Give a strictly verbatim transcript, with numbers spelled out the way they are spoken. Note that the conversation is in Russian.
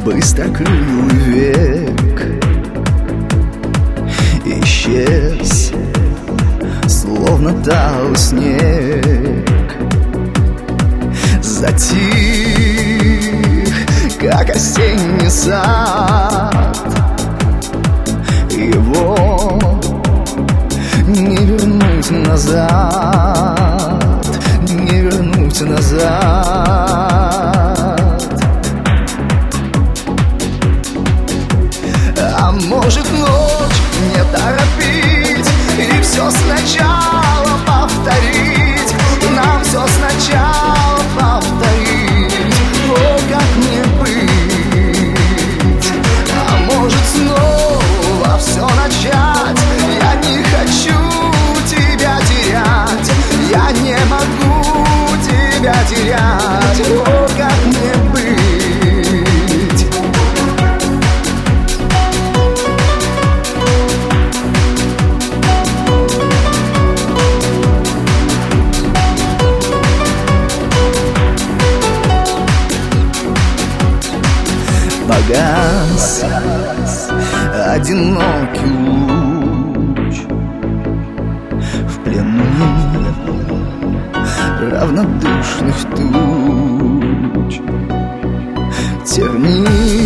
Быстрокрылый век исчез, словно тал снег. Затих, как осенний сад. Его не вернуть назад, не вернуть назад. А может, ночь не торопить и все сначала повторить, нам все сначала повторить. О, как мне быть? А может, снова все начать? Я не хочу тебя терять, я не могу тебя терять. О, как мне быть? Погас одинокий луч в плену равнодушных туч. Терни